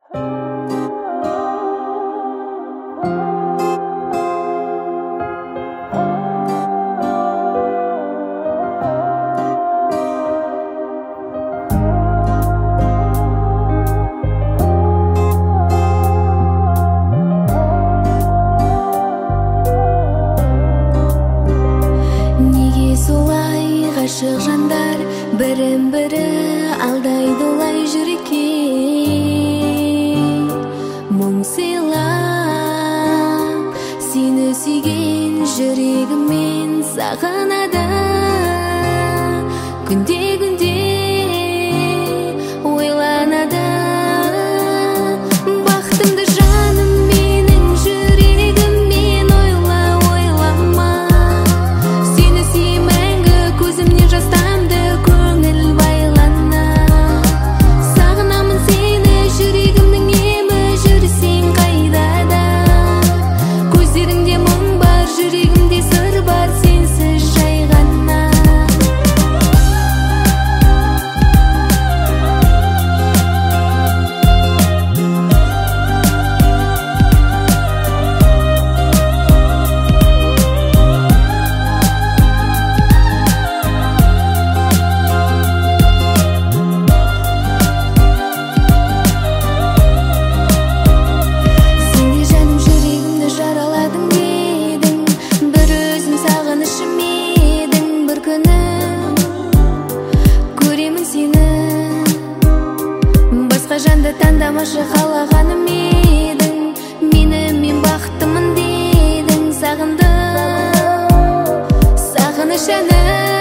Ғашық жандар бірін-бірі алдайды олай жүрекке, мұң сыйлап сені сүйген жүрегіммен сағынады. Күнде-күнде ойланады бақытымды жаным менің жүрегіммен ойлама. Сені сүйемін көзімнен жас тамды көңіл байлана. Сағынамын сені жүрегімнің емі, жүрсең қайда да. Көздеріңде мұң бар, жүрегімде сыр бар, сенсіз жай ғана. Жанды таңдамашы қалағаным едің, мен бақыттымын дедің. Сағындым, сағыныш әні